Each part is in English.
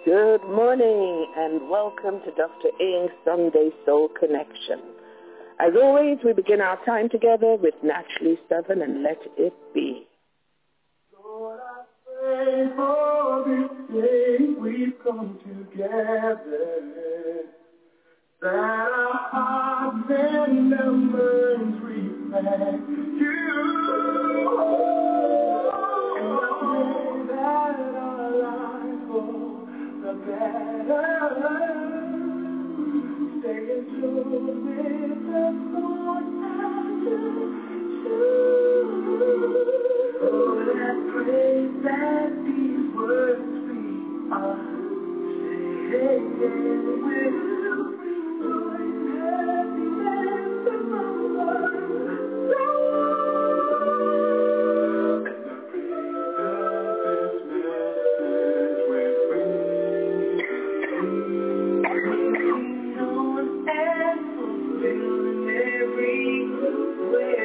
Good morning and welcome to Dr. Ing's Sunday Soul Connection. As always, we begin our time together with Naturally 7 and Let It Be. Lord, I pray for this day we've come together, that our hearts and numbers reflect you. And I pray that our lives for the better, staying true with the thoughts and Lord, I pray that these words we are saying will bring joy, happiness, and love. And the peace of this message will bring on and fulfill in every way.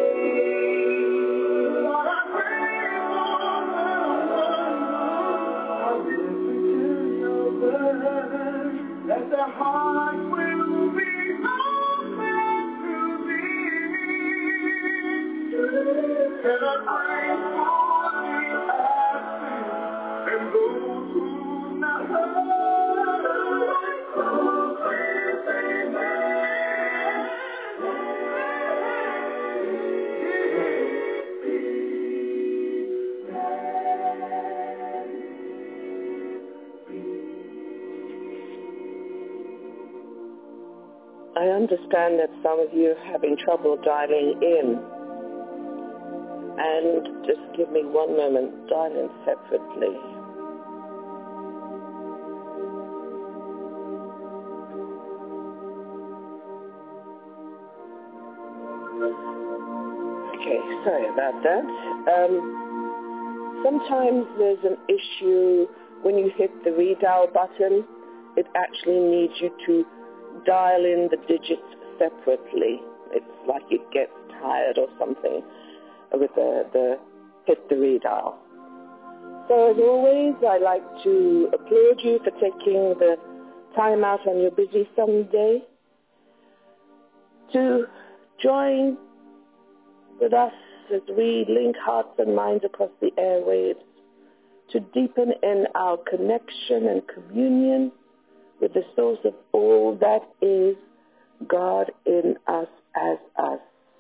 That the heart will be open to thee. And I pray for the absent and those who not heard. I understand that some of you are having trouble dialing in. And just give me one moment, dial in separately. Okay, sorry about that. Sometimes there's an issue when you hit the redial button. It actually needs you to dial in the digits separately. It's like it gets tired or something with the hit the redial. So as always, I like to applaud you for taking the time out on your busy Sunday to join with us as we link hearts and minds across the airwaves to deepen in our connection and communion with the source of all that is, God in us as us.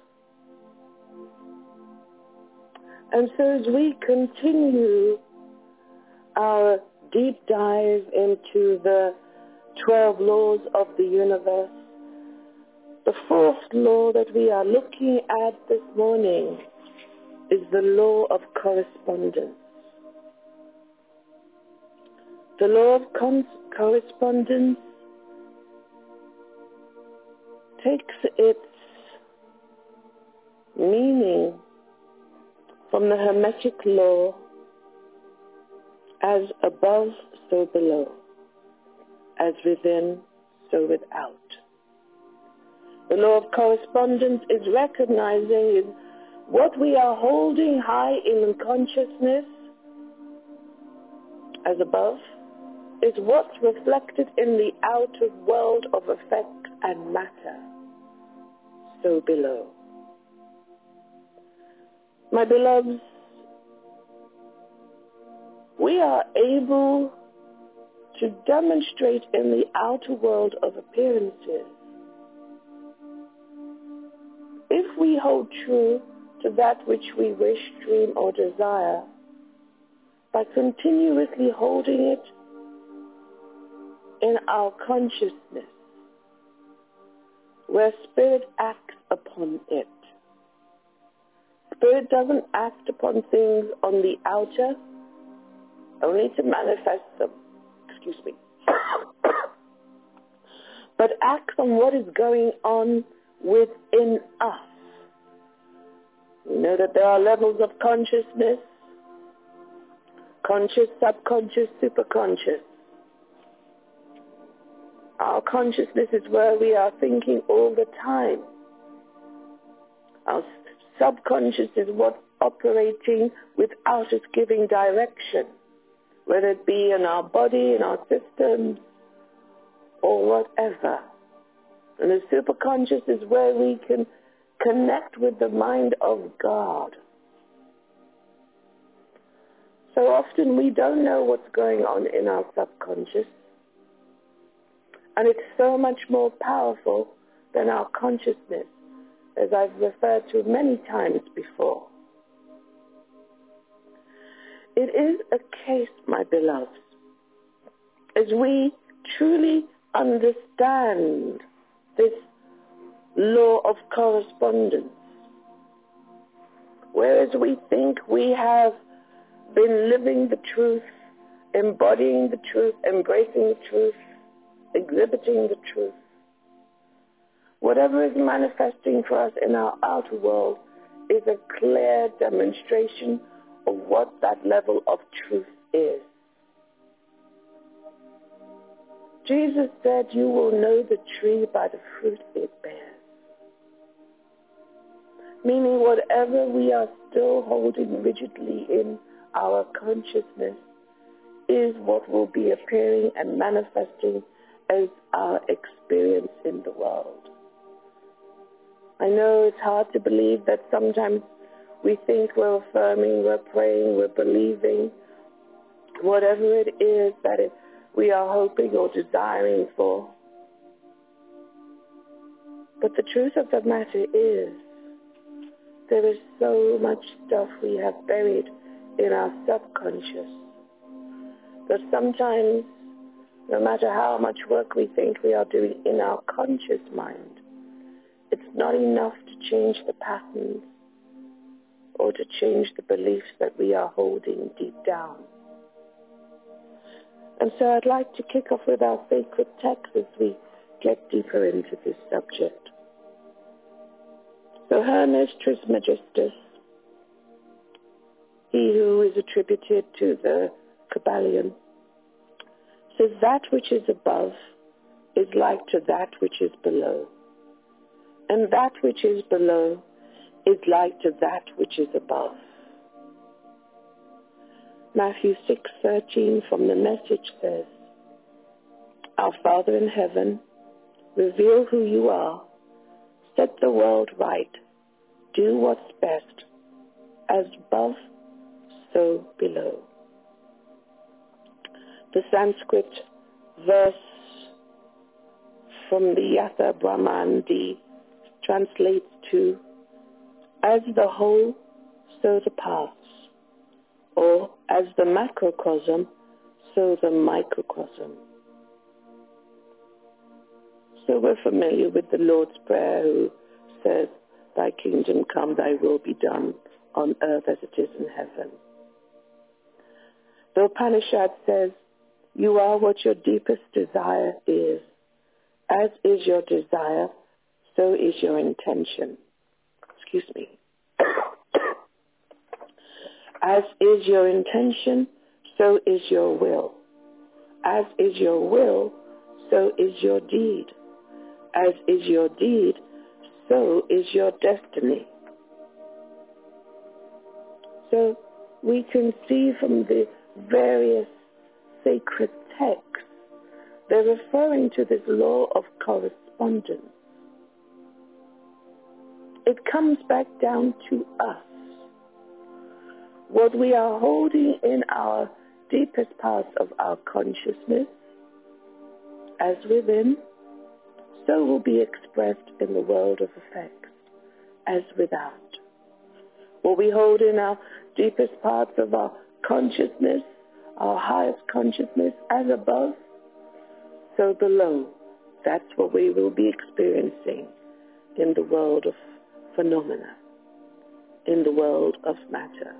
And so as we continue our deep dive into the 12 laws of the universe, the fourth law that we are looking at this morning is the law of correspondence. The law of correspondence takes its meaning from the Hermetic law as above, so below, as within, so without. The law of correspondence is recognizing what we are holding high in consciousness as above is what's reflected in the outer world of effect and matter, so below. My beloveds, we are able to demonstrate in the outer world of appearances if we hold true to that which we wish, dream, or desire by continuously holding it in our consciousness, where spirit acts upon it. Spirit doesn't act upon things on the outer, only to manifest them, but acts on what is going on within us. We know that there are levels of consciousness: conscious, subconscious, superconscious. Our consciousness is where we are thinking all the time. Our subconscious is what's operating without us giving direction. whether it be in our body, in our systems, or whatever. And the superconscious is where we can connect with the mind of God. So often we don't know what's going on in our subconscious, and it's so much more powerful than our consciousness, as I've referred to many times before. It is a case, my beloveds, as we truly understand this law of correspondence, whereas we think we have been living the truth, embodying the truth, embracing the truth, exhibiting the truth. Whatever is manifesting for us in our outer world is a clear demonstration of what that level of truth is. Jesus said, "You will know the tree by the fruit it bears." Meaning whatever we are still holding rigidly in our consciousness is what will be appearing and manifesting as our experience in the world. I know it's hard to believe that sometimes we think we're affirming, we're praying, we're believing, whatever it is that we are hoping or desiring for. But the truth of the matter is, there is so much stuff we have buried in our subconscious that sometimes, no matter how much work we think we are doing in our conscious mind, it's not enough to change the patterns or to change the beliefs that we are holding deep down. And so I'd like to kick off with our sacred text as we get deeper into this subject. So Hermes Trismegistus, he who is attributed to the Kabbalion, says that which is above is like to that which is below, and that which is below is like to that which is above. Matthew 6:13 from the Message says, "Our Father in heaven, reveal who you are, set the world right, do what's best, as above, so below." The Sanskrit verse from the Yatha Brahmandi translates to, "As the whole, so the parts," or "As the macrocosm, so the microcosm." So we're familiar with the Lord's Prayer, who says, "Thy kingdom come, thy will be done on earth as it is in heaven." The Upanishad says, "You are what your deepest desire is. As is your desire, so is your intention." Excuse me. "As is your intention, so is your will. As is your will, so is your deed. As is your deed, so is your destiny." So we can see from the various sacred texts, they're referring to this law of correspondence. It comes back down to us. What we are holding in our deepest parts of our consciousness, as within, so will be expressed in the world of effects, as without. What we hold in our deepest parts of our consciousness, our highest consciousness, as above, so below. That's what we will be experiencing in the world of phenomena, in the world of matter.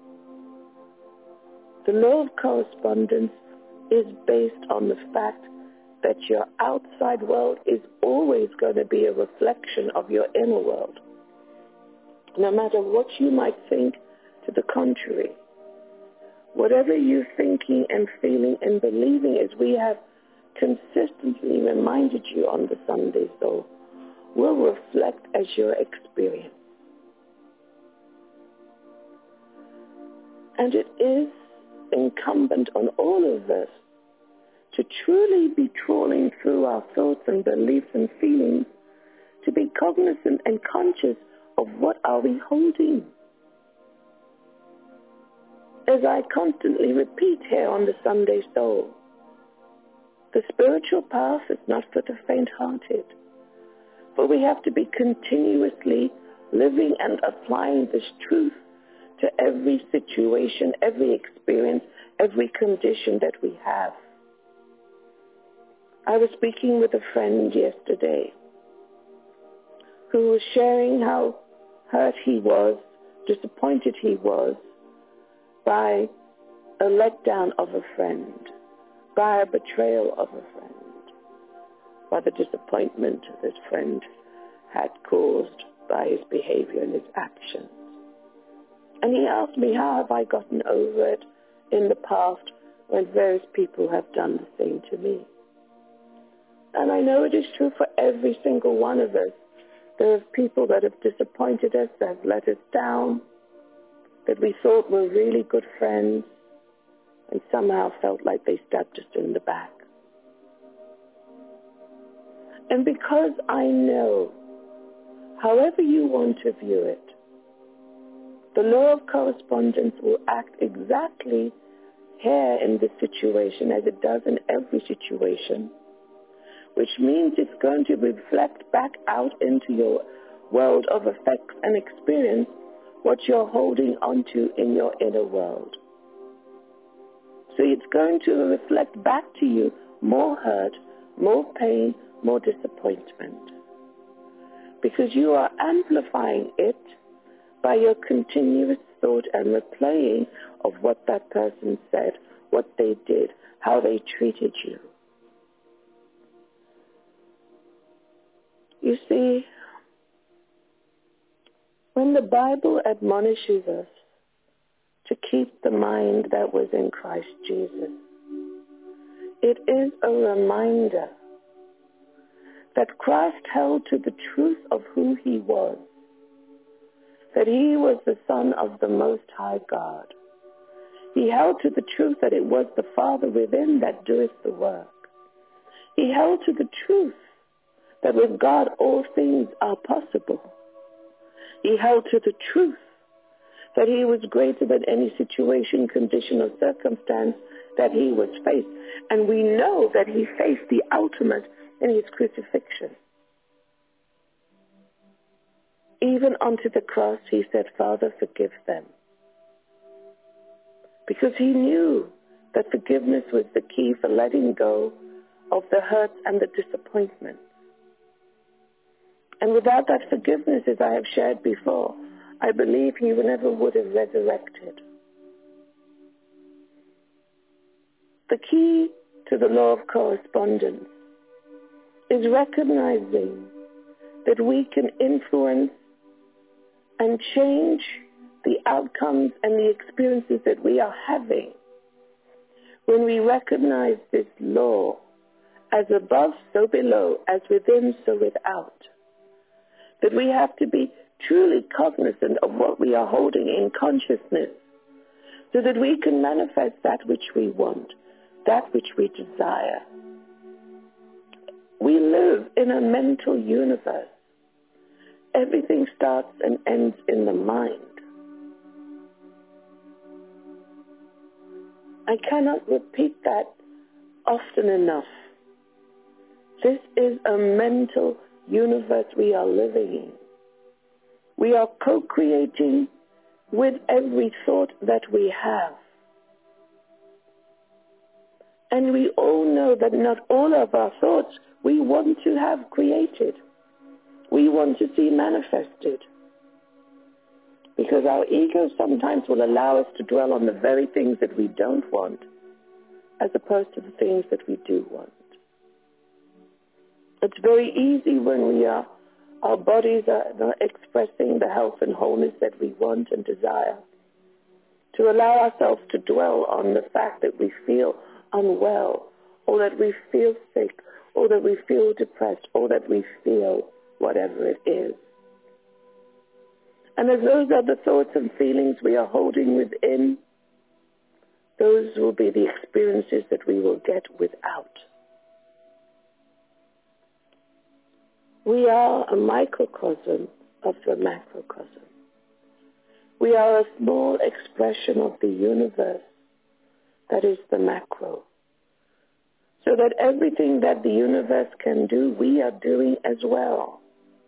The law of correspondence is based on the fact that your outside world is always going to be a reflection of your inner world. No matter what you might think to the contrary, whatever you're thinking and feeling and believing, as we have consistently reminded you on the Sunday Soul, will reflect as your experience. And it is incumbent on all of us to truly be trawling through our thoughts and beliefs and feelings, to be cognizant and conscious of what are we holding. As I constantly repeat here on the Sunday Soul, the spiritual path is not for the faint-hearted, but we have to be continuously living and applying this truth to every situation, every experience, every condition that we have. I was speaking with a friend yesterday who was sharing how hurt he was, disappointed he was by a letdown of a friend, by a betrayal of a friend, by the disappointment this friend had caused by his behavior and his actions. And he asked me, how have I gotten over it in the past when various people have done the same to me? And I know it is true for every single one of us. There are people that have disappointed us, that have let us down, that we thought were really good friends, and somehow felt like they stabbed us in the back. And because I know, however you want to view it, the law of correspondence will act exactly here in this situation as it does in every situation, which means it's going to reflect back out into your world of effects and experience what you're holding onto in your inner world. So it's going to reflect back to you more hurt, more pain, more disappointment. Because you are amplifying it by your continuous thought and replaying of what that person said, what they did, how they treated you. You see, when the Bible admonishes us to keep the mind that was in Christ Jesus, it is a reminder that Christ held to the truth of who he was, that he was the Son of the Most High God. He held to the truth that it was the Father within that doeth the work. He held to the truth that with God all things are possible. He held to the truth that he was greater than any situation, condition, or circumstance that he was faced. And we know that he faced the ultimate in his crucifixion. Even onto the cross, he said, Father, forgive them. Because he knew that forgiveness was the key for letting go of the hurts and the disappointments. And without that forgiveness, as I have shared before, I believe he never would have resurrected. The key to the law of correspondence is recognizing that we can influence and change the outcomes and the experiences that we are having when we recognize this law as above, so below, as within, so without. That we have to be truly cognizant of what we are holding in consciousness so that we can manifest that which we want, that which we desire. We live in a mental universe. Everything starts and ends in the mind. I cannot repeat that often enough. This is a mental universe we are living in. We are co-creating with every thought that we have. And we all know that not all of our thoughts we want to have created. We want to see manifested. Because our ego sometimes will allow us to dwell on the very things that we don't want as opposed to the things that we do want. It's very easy when our bodies are not expressing the health and wholeness that we want and desire to allow ourselves to dwell on the fact that we feel unwell, or that we feel sick, or that we feel depressed, or that we feel whatever it is. And as those are the thoughts and feelings we are holding within, those will be the experiences that we will get without. We are a microcosm of the macrocosm. We are a small expression of the universe that is the macro. So that everything that the universe can do, we are doing as well.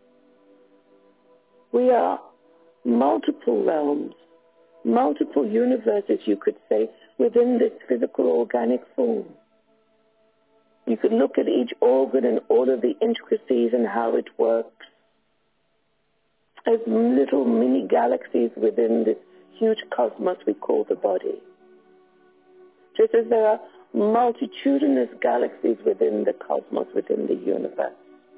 We are multiple realms, multiple universes, you could say, within this physical organic form. You could look at each organ and all of the intricacies and how it works as little mini galaxies within this huge cosmos we call the body. Just as there are multitudinous galaxies within the cosmos, within the universe.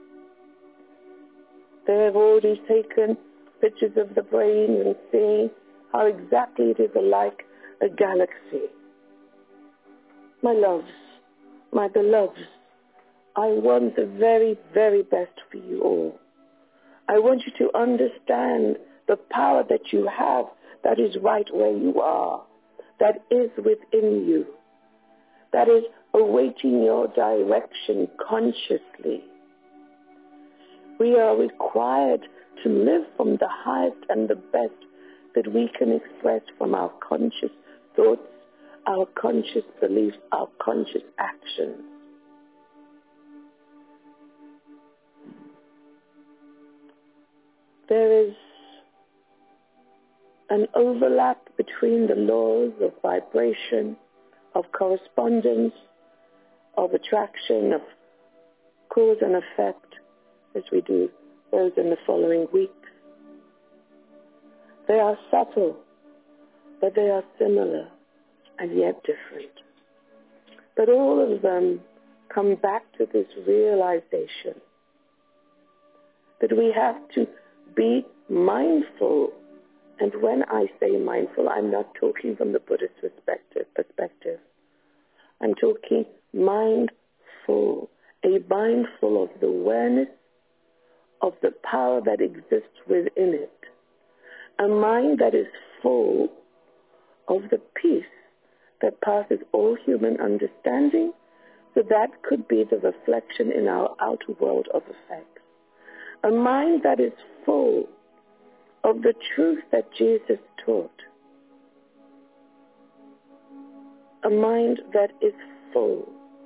They have already taken pictures of the brain and seeing how exactly it is like a galaxy. My loves, my beloveds, I want the very, very best for you all. I want you to understand the power that you have that is right where you are, that is within you, that is awaiting your direction consciously. We are required to live from the highest and the best that we can express from our conscious thoughts, our conscious beliefs, our conscious actions. There is an overlap between the laws of vibration, of correspondence, of attraction, of cause and effect, as we do those in the following weeks. They are subtle, but they are similar and yet different. But all of them come back to this realization that we have to be mindful. And when I say mindful, I'm not talking from the Buddhist perspective. I'm talking mindful, a mindful of the awareness of the power that exists within it. A mind that is full of the peace that passes all human understanding, so that could be the reflection in our outer world of effects. A mind that is full of the truth that Jesus taught. A mind that is full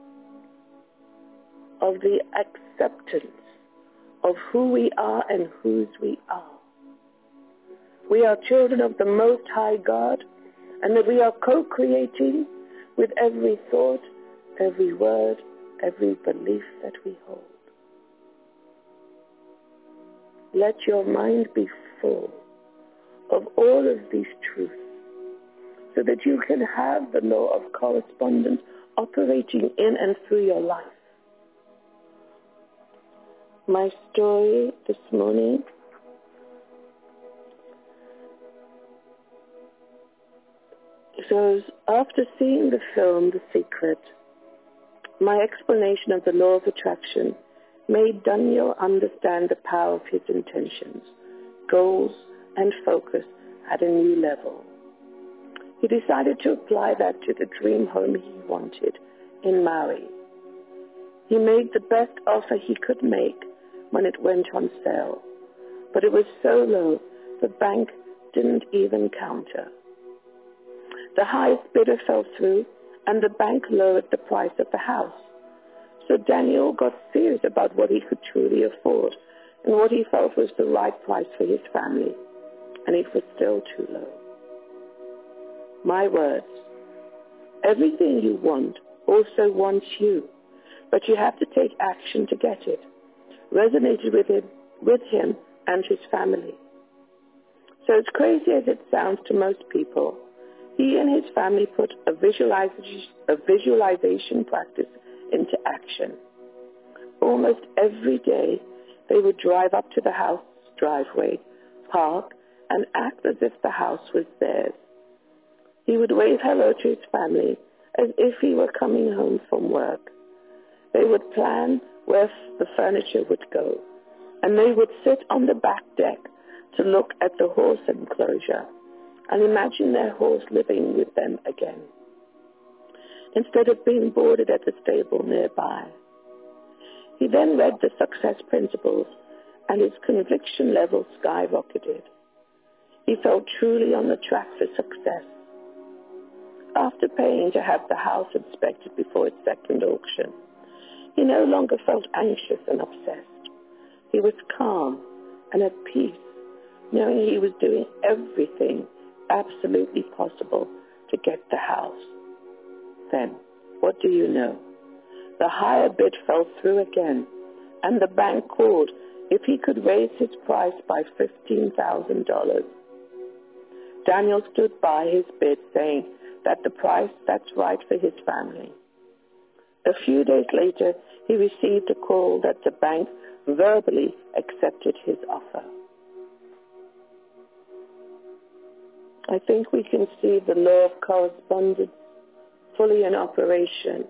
of the acceptance of who we are and whose we are. We are children of the Most High God, and that we are co-creating with every thought, every word, every belief that we hold. Let your mind be full of all of these truths so that you can have the law of correspondence operating in and through your life. My story this morning shows, after seeing the film The Secret, my explanation of the law of attraction made Daniel understand the power of his intentions, goals, and focus at a new level. He decided to apply that to the dream home he wanted in Maui. He made the best offer he could make when it went on sale, but it was so low the bank didn't even counter. The highest bidder fell through, and the bank lowered the price of the house. So Daniel got serious about what he could truly afford and what he felt was the right price for his family, and it was still too low. My words, everything you want also wants you, but you have to take action to get it, resonated with him and his family. So as crazy as it sounds to most people, he and his family put a visualization practice into action. Almost every day, they would drive up to the house driveway, park, and act as if the house was theirs. He would wave hello to his family as if he were coming home from work. They would plan where the furniture would go, and they would sit on the back deck to look at the horse enclosure and imagine their horse living with them again. instead of being boarded at the stable nearby. He then read the Success Principles, and his conviction level skyrocketed. He felt truly on the track for success. After paying to have the house inspected before its second auction, he no longer felt anxious and obsessed. He was calm and at peace, knowing he was doing everything absolutely possible to get the house. Then, what do you know? The higher bid fell through again, and the bank called if he could raise his price by $15,000. Daniel stood by his bid, saying that the price that's right for his family. A few days later, he received a call that the bank verbally accepted his offer. I think we can see the law of correspondence fully in operation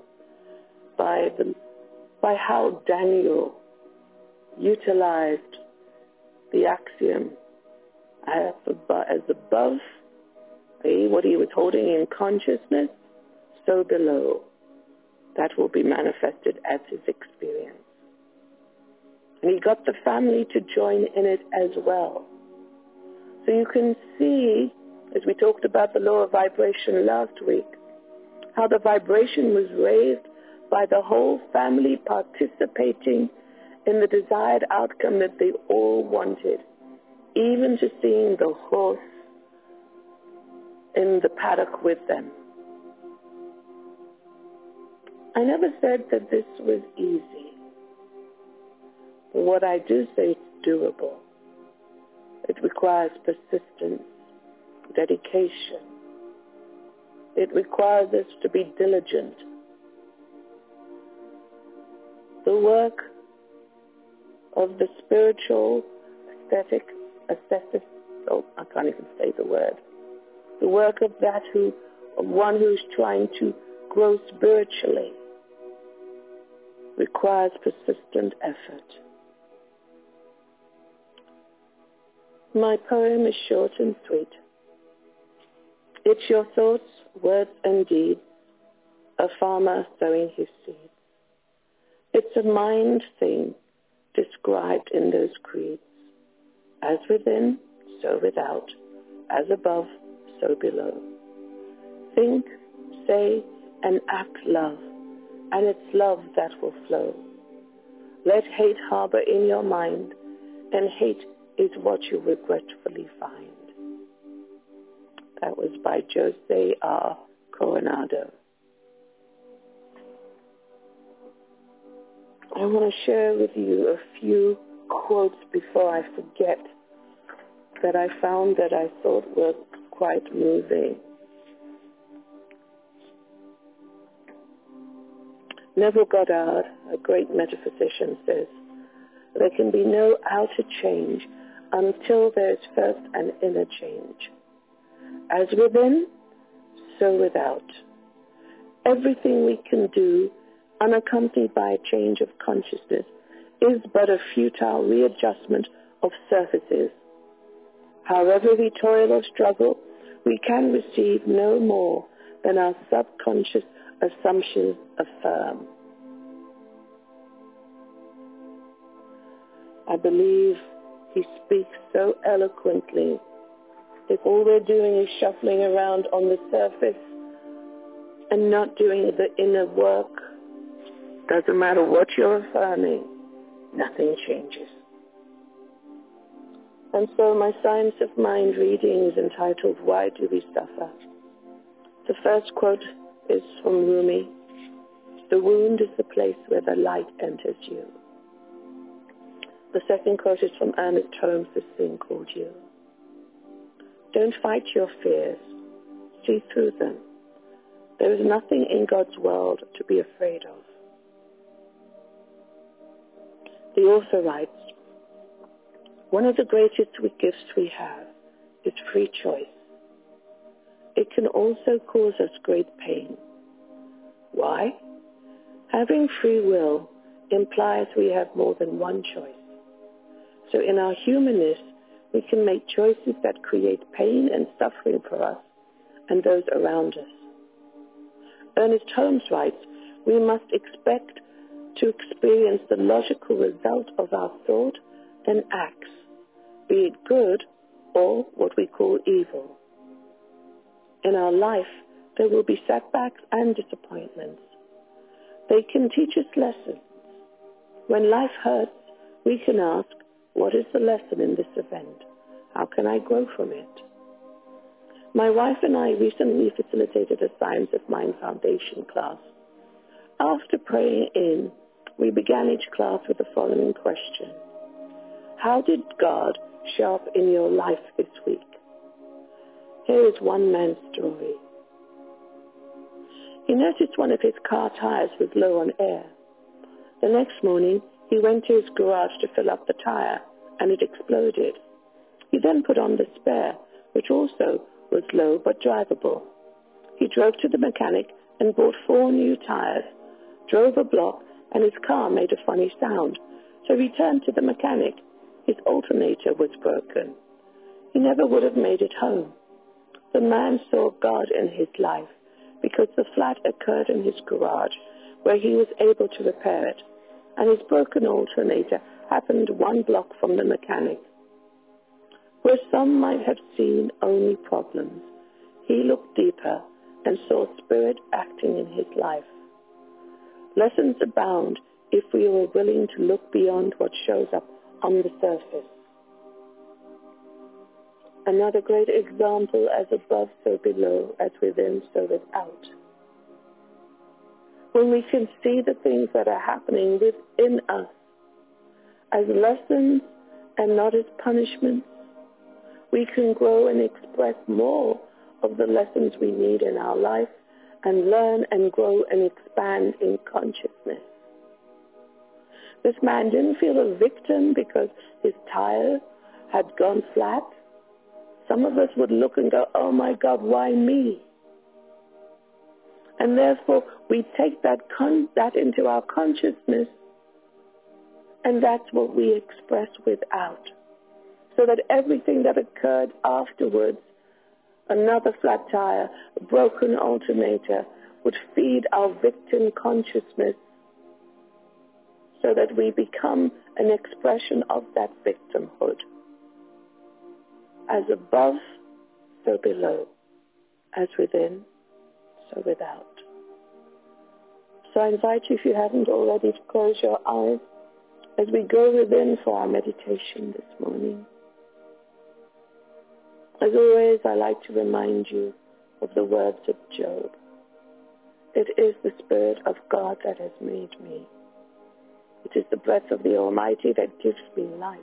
by how Daniel utilized the axiom as above, what he was holding in consciousness, so below. That will be manifested as his experience. And he got the family to join in it as well. So you can see, as we talked about the law of vibration last week, how the vibration was raised by the whole family participating in the desired outcome that they all wanted, even to seeing the horse in the paddock with them. I never said that this was easy, but what I do say is doable. It requires persistence, dedication. It requires us to be diligent. The work of the spiritual aesthetic, I can't even say the word. The work of one who's trying to grow spiritually requires persistent effort. My poem is short and sweet. It's your thoughts, words, and deeds, a farmer sowing his seeds. It's a mind thing described in those creeds. As within, so without. As above, so below. Think, say, and act love, and it's love that will flow. Let hate harbor in your mind, and hate is what you regretfully find. That was by Jose R. Coronado. I want to share with you a few quotes before I forget that I found that I thought were quite moving. Neville Goddard, a great metaphysician, says, there can be no outer change until there is first an inner change. As within, so without. Everything we can do, unaccompanied by a change of consciousness, is but a futile readjustment of surfaces. However we toil or struggle, we can receive no more than our subconscious assumptions affirm. I believe he speaks so eloquently. If all we're doing is shuffling around on the surface and not doing the inner work, doesn't matter what you're affirming, nothing changes. And so my Science of Mind reading is entitled, Why Do We Suffer? The first quote is from Rumi. The wound is the place where the light enters you. The second quote is from Ernest Holmes, This Thing Called You. Don't fight your fears. See through them. There is nothing in God's world to be afraid of. The author writes, one of the greatest gifts we have is free choice. It can also cause us great pain. Why? Having free will implies we have more than one choice. So in our humanness, we can make choices that create pain and suffering for us and those around us. Ernest Holmes writes, we must expect to experience the logical result of our thought and acts, be it good or what we call evil. In our life, there will be setbacks and disappointments. They can teach us lessons. When life hurts, we can ask, what is the lesson in this event? How can I grow from it? My wife and I recently facilitated a Science of Mind Foundation class. After praying in, we began each class with the following question. How did God show up in your life this week? Here is one man's story. He noticed one of his car tires was low on air. The next morning, he went to his garage to fill up the tire, and it exploded. He then put on the spare, which also was low but drivable. He drove to the mechanic and bought 4 new tires, drove a block, and his car made a funny sound. So he returned to the mechanic. His alternator was broken. He never would have made it home. The man saw God in his life because the flat occurred in his garage where he was able to repair it, and his broken alternator happened 1 block from the mechanic. Where some might have seen only problems, he looked deeper and saw Spirit acting in his life. Lessons abound if we are willing to look beyond what shows up on the surface. Another great example, as above, so below, as within, so without. When we can see the things that are happening within us as lessons and not as punishments, we can grow and express more of the lessons we need in our life and learn and grow and expand in consciousness. This man didn't feel a victim because his tire had gone flat. Some of us would look and go, oh my God, why me? And therefore, we take that into our consciousness, and that's what we express without. So that everything that occurred afterwards, another flat tire, a broken alternator, would feed our victim consciousness so that we become an expression of that victimhood. As above, so below. As within, so without. So I invite you, if you haven't already, to close your eyes as we go within for our meditation this morning. As always, I like to remind you of the words of Job. It is the Spirit of God that has made me. It is the breath of the Almighty that gives me life.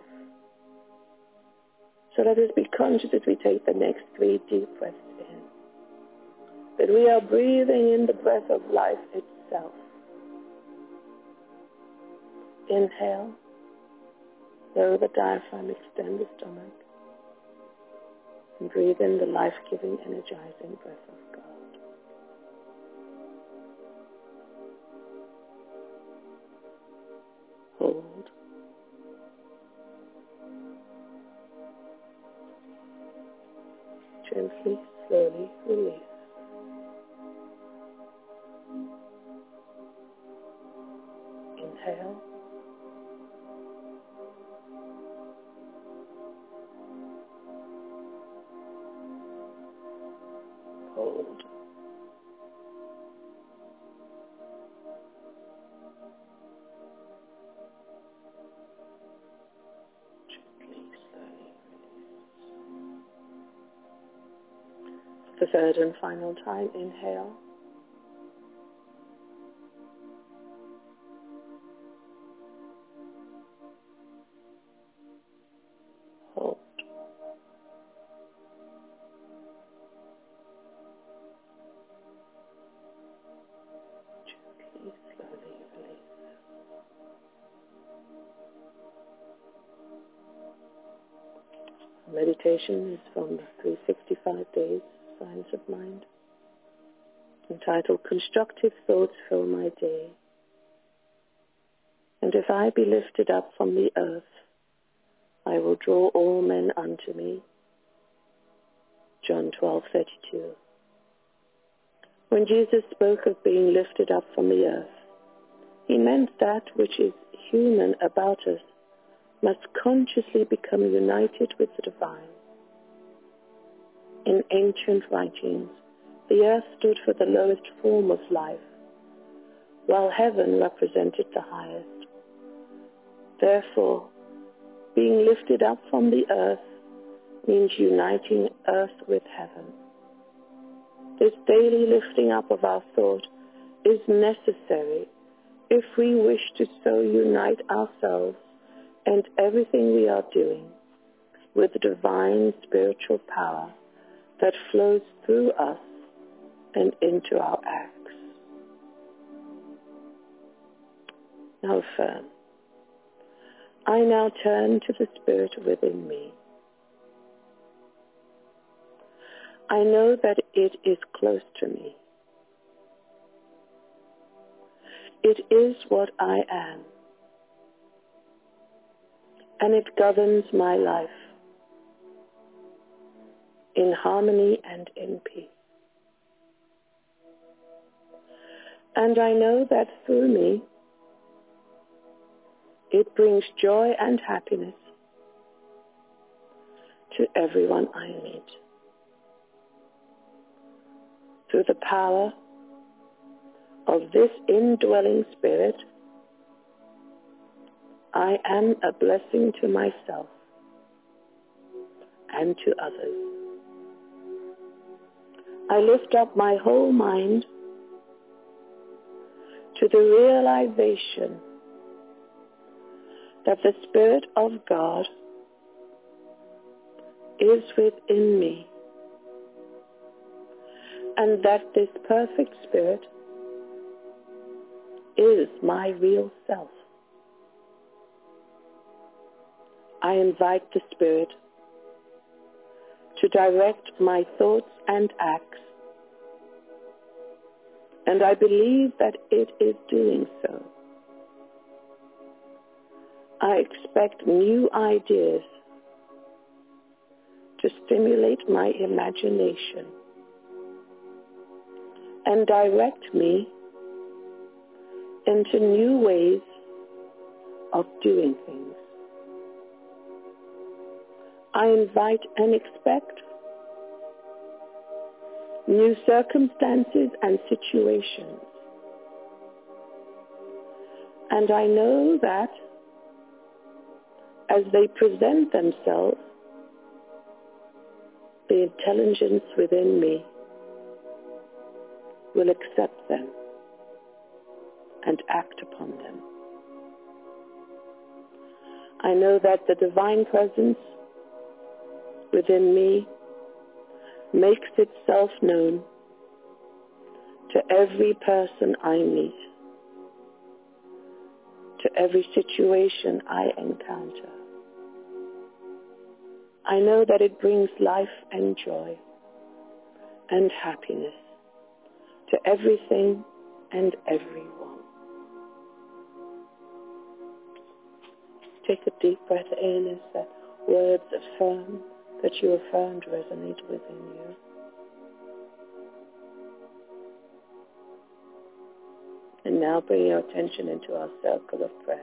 So let us be conscious as we take the next 3 deep breaths in, that we are breathing in the breath of life itself. Inhale, lower the diaphragm, extend the stomach, and breathe in the life-giving, energizing breath of God. Hold. Gently, slowly release. Inhale. Hold. Gently, slowly release. For the third and final time, inhale. Hold. Gently, slowly release. Meditation is from the 365 Days Science of Mind, entitled Constructive Thoughts Fill My Day. And if I be lifted up from the earth, I will draw all men unto me. John 12:32. When Jesus spoke of being lifted up from the earth, he meant that which is human about us must consciously become united with the divine. In ancient writings, the earth stood for the lowest form of life, while heaven represented the highest. Therefore, being lifted up from the earth means uniting earth with heaven. This daily lifting up of our thought is necessary if we wish to so unite ourselves and everything we are doing with the divine spiritual power that flows through us and into our acts. Now affirm. I now turn to the Spirit within me. I know that it is close to me. It is what I am, and it governs my life in harmony and in peace. And I know that through me, it brings joy and happiness to everyone I meet. Through the power of this indwelling Spirit, I am a blessing to myself and to others. I lift up my whole mind to the realization that the Spirit of God is within me, and that this perfect Spirit is my real self. I invite the Spirit to direct my thoughts and acts, and I believe that it is doing so. I expect new ideas to stimulate my imagination and direct me into new ways of doing things. I invite and expect new circumstances and situations. And I know that as they present themselves, the intelligence within me will accept them and act upon them. I know that the divine presence within me makes itself known to every person I meet, to every situation I encounter. I know that it brings life and joy and happiness to everything and everyone. Take a deep breath in as the words that you affirmed resonate within you. And now bring your attention into our circle of prayer.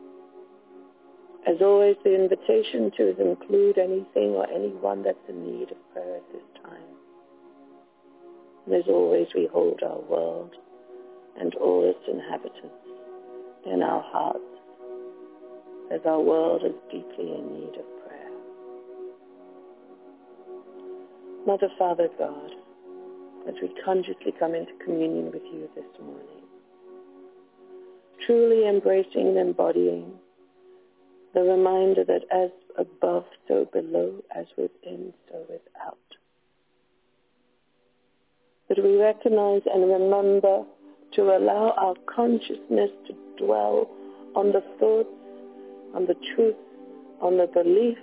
As always, the invitation to include anything or anyone that's in need of prayer at this time. And as always, we hold our world and all its inhabitants in our hearts, as our world is deeply in need of prayer. Mother, Father, God, as we consciously come into communion with you this morning, truly embracing and embodying the reminder that as above, so below, as within, so without. That we recognize and remember to allow our consciousness to dwell on the thoughts, on the truth, on the belief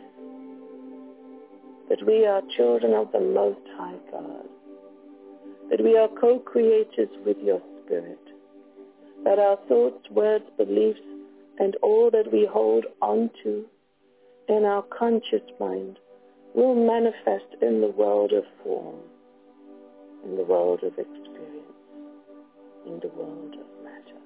that we are children of the Most High God, that we are co-creators with your Spirit, that our thoughts, words, beliefs, and all that we hold onto in our conscious mind will manifest in the world of form, in the world of experience. in the world of matter.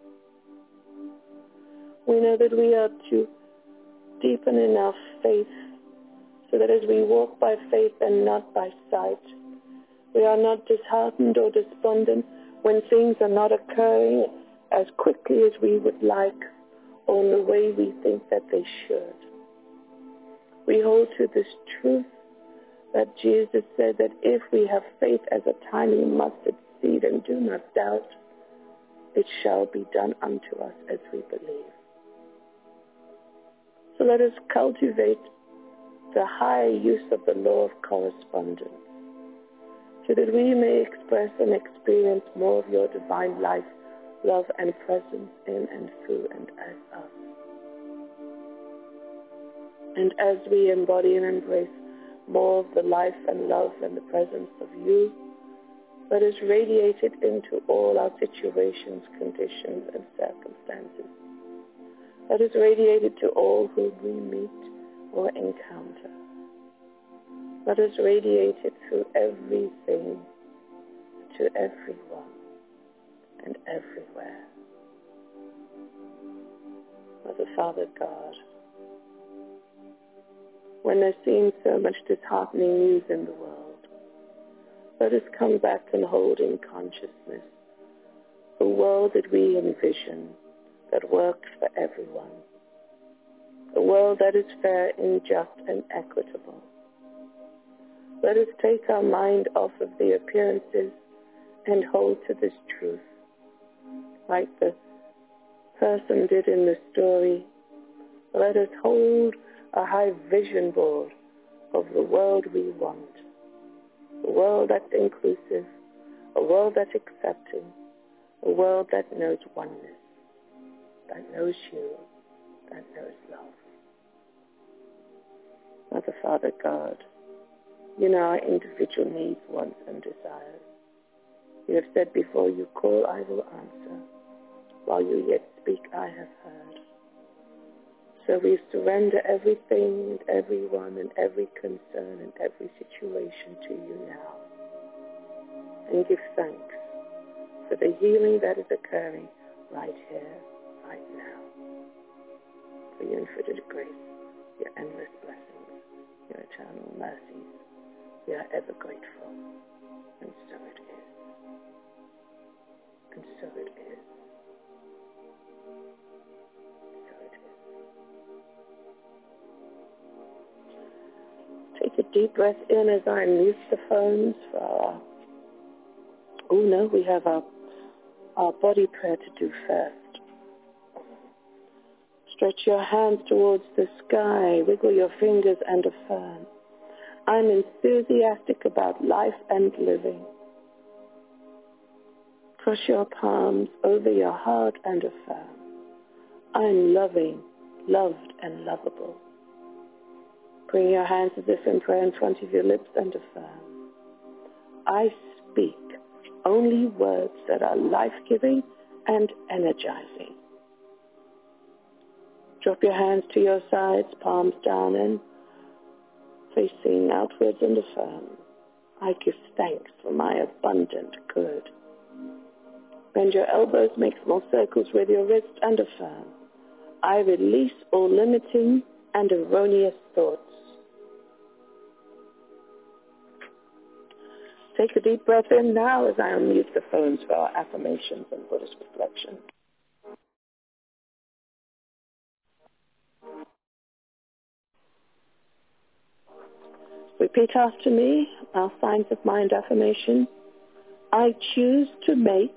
We know that we are to deepen in our faith so that as we walk by faith and not by sight, we are not disheartened or despondent when things are not occurring as quickly as we would like or in the way we think that they should. We hold to this truth that Jesus said that if we have faith as a tiny mustard seed and do not doubt, it shall be done unto us as we believe. So let us cultivate the higher use of the law of correspondence so that we may express and experience more of your divine life, love, and presence in and through and as us. And as we embody and embrace more of the life and love and the presence of you, let us radiate it into all our situations, conditions, and circumstances. Let us radiate it to all whom we meet or encounter. Let us radiate it through everything, to everyone, and everywhere. Mother, Father, God, when there seems so much disheartening news in the world, let us come back and hold in consciousness the world that we envision that works for everyone, a world that is fair and just and equitable. Let us take our mind off of the appearances and hold to this truth, like the person did in the story. Let us hold a high vision board of the world we want, a world that's inclusive, a world that's accepting, a world that knows oneness, that knows you, that knows love. Mother, Father, God, you know our individual needs, wants, and desires. You have said before you call, I will answer. While you yet speak, I have heard. So we surrender everything and everyone and every concern and every situation to you now. And give thanks for the healing that is occurring right here, right now. For your infinite grace, your endless blessings, your eternal mercies. We are ever grateful. And so it is. And so it is. So it is. Take a deep breath in as I mute the phones for our... Oh no, we have our body prayer to do first. Stretch your hands towards the sky. Wiggle your fingers and affirm. I'm enthusiastic about life and living. Cross your palms over your heart and affirm. I'm loving, loved, and lovable. Bring your hands as if in prayer in front of your lips and affirm. I speak only words that are life-giving and energizing. Drop your hands to your sides, palms down and facing outwards and affirm. I give thanks for my abundant good. Bend your elbows, make small circles with your wrists and affirm. I release all limiting and erroneous thoughts. Take a deep breath in now as I unmute the phones for our affirmations and Buddhist reflection. Repeat after me our signs of mind affirmation. I choose to make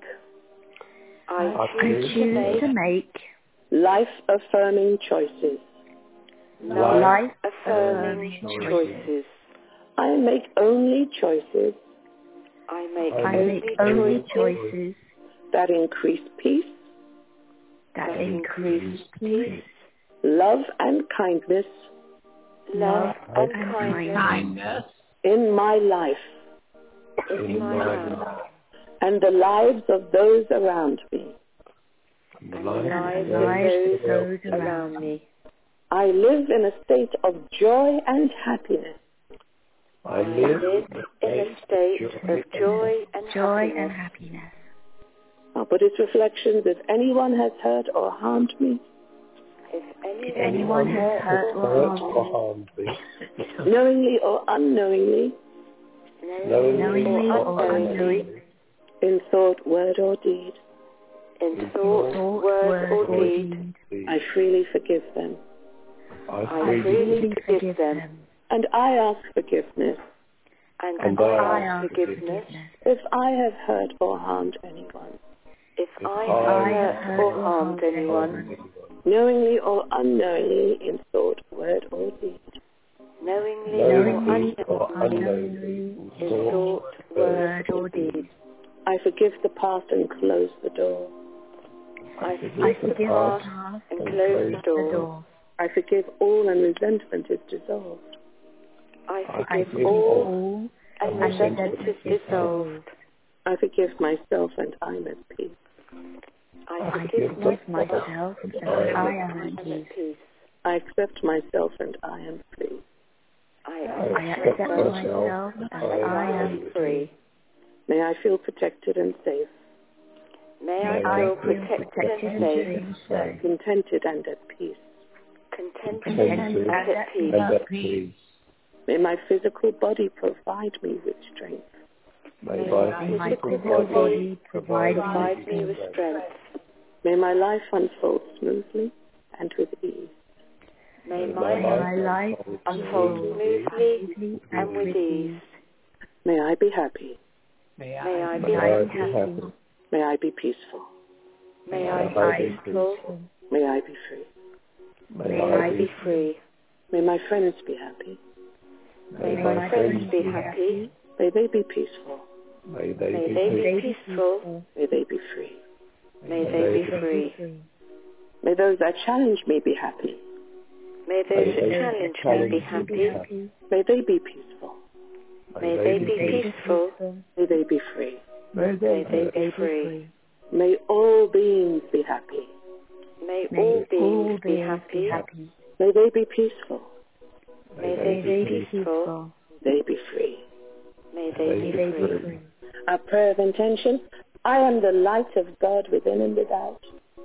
life-affirming choices. Life-affirming choices. I make only choices. I make only choices that increase peace, love and kindness, in my life, and the lives of those around me. I live in a state of joy and happiness. I live in a state of joy and happiness. Our Buddhist reflections: if anyone has hurt or harmed me, if anyone has hurt or harmed me, knowingly or unknowingly, in thought, word, or deed, I freely forgive them. I freely forgive them. And I ask forgiveness. And I ask forgiveness. If I have hurt or harmed anyone, if I have hurt or harmed anyone, knowingly or unknowingly, in thought, word, or deed, knowingly or unknowingly, in thought, word, or deed, I forgive the past and close the door. I forgive the past and close the door. I forgive all and resentment is dissolved. I forgive all and resentment is dissolved. I forgive myself and I am at peace. I forgive myself and I am at peace. I accept myself and I am free. I accept myself and I am free. May I feel protected and safe. May I feel protected and safe. Contented and at peace. Contented and at peace. May my physical body provide me with strength. May my physical body provide me with strength. May my life unfold smoothly and with ease. May my life unfold smoothly and with ease. May I be happy. May I be happy. May I be peaceful. May I be peaceful. May I be free. May I be free. May my friends be happy. May my friends be happy. May they be peaceful. May they be peaceful. May they be free. May they be free. May those that challenge me be happy. May those that challenge me be happy. May they be peaceful. May they be peaceful. May they be free. May they be free. May all beings be happy. May all beings be happy. May they be peaceful. May they be peaceful. They be free. May they be free. Our prayer of intention: I am the light of God within and without.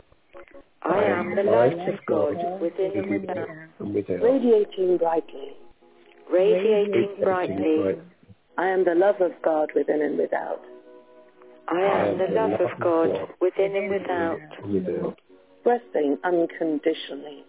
I am the light of God within and without. Radiating brightly. Radiating brightly. I am the love of God within and without. I am the love of God within and without. Blessing unconditionally.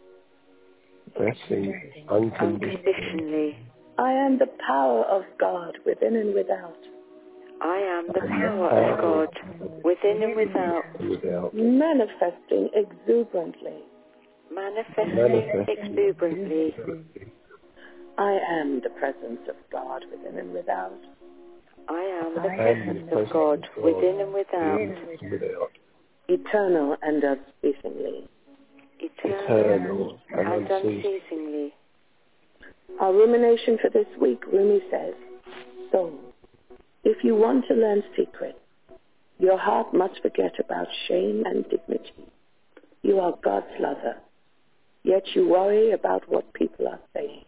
Unconditionally. I am the power of God within and without. I am the power of God within and without. Manifesting exuberantly. Manifesting exuberantly. I am the presence of God within and without. I am the presence of God within and without. Eternal and unceasingly. Eternal and unceasingly. Our rumination for this week, Rumi says, soul, if you want to learn secrets, your heart must forget about shame and dignity. You are God's lover, yet you worry about what people are saying.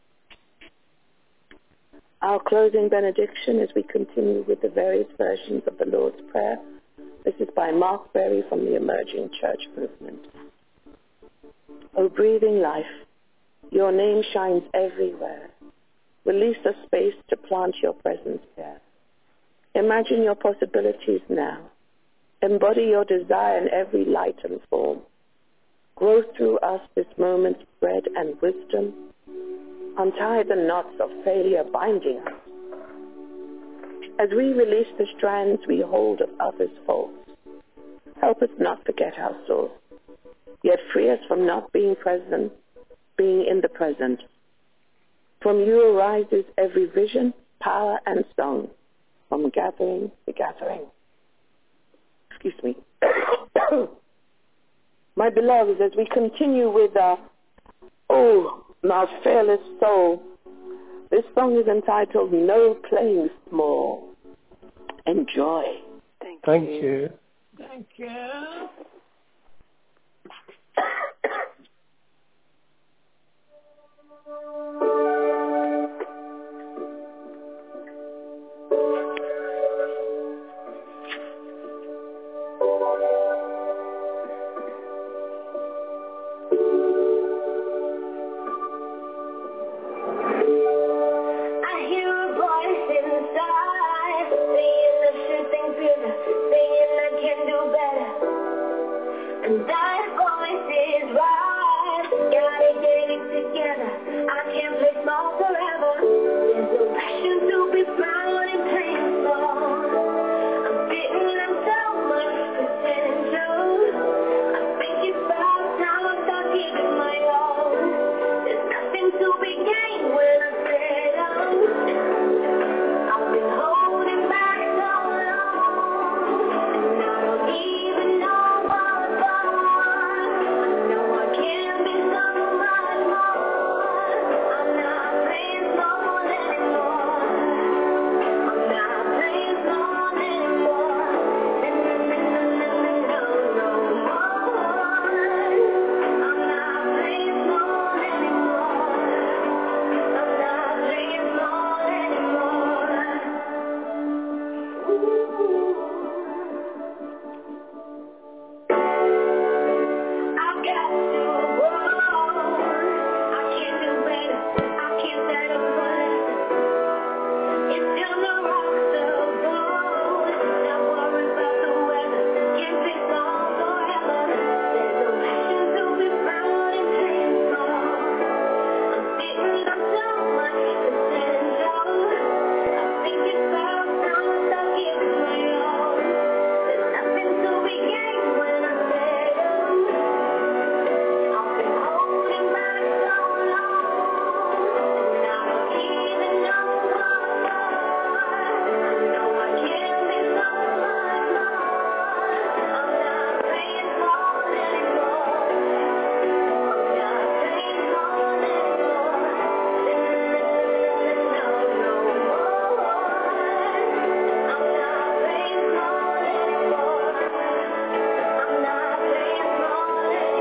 Our closing benediction as we continue with the various versions of the Lord's Prayer. This is by Mark Berry from the Emerging Church Movement. O breathing life, your name shines everywhere. Release a space to plant your presence there. Imagine your possibilities now. Embody your desire in every light and form. Grow through us this moment's bread and wisdom. Untie the knots of failure binding us. As we release the strands we hold of others' faults, help us not forget our source, yet free us from not being present, being in the present. From you arises every vision, power, and song, from gathering to gathering. Excuse me. My beloveds, as we continue with my fearless soul, this song is entitled No Playing Small. Enjoy. Thank you. Thank you. And that voice is right. Gotta get it together. I can't play small forever. There's no passion to be proud and painful. I'm sitting on so much potential. I think it's about time I start giving my all. There's nothing to be gained when I settle. I've been holding back so long, and I don't even know what's wrong. I know I can be so much more. I'm not playing small anymore. I'm not playing small anymore. No more. I'm not playing small anymore. I'm not playing small anymore. I've got to grow. I can't do better. I can't settle for less. It's time to rock the boat. Not worry about the weather. Can't be small forever. There's no passion to be proud and painful. I'm sitting on so much potential. I think it's about time I start giving my all. There's nothing to be gained when I settle. I've been holding back so long, and I don't even know what's wrong. I know I can be so much more. I'm not playing small anymore. I'm not playing small anymore. No more. I'm not playing small anymore. I'm not playing small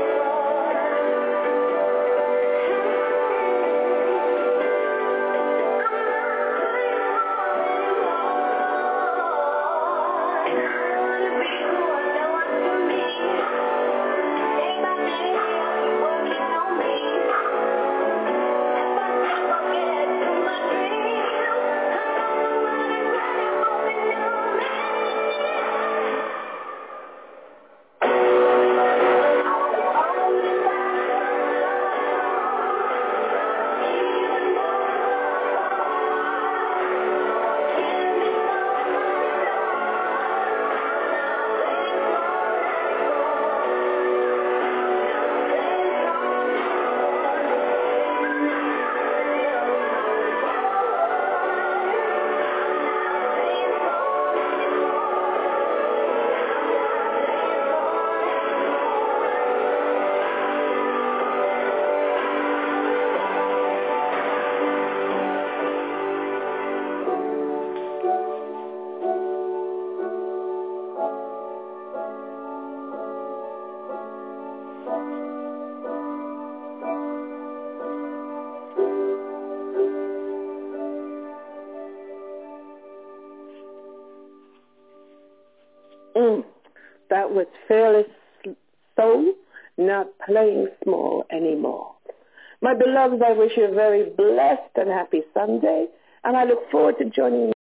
That was Fearless Soul, Not Playing Small Anymore. My beloveds, I wish you a very blessed and happy Sunday, and I look forward to joining you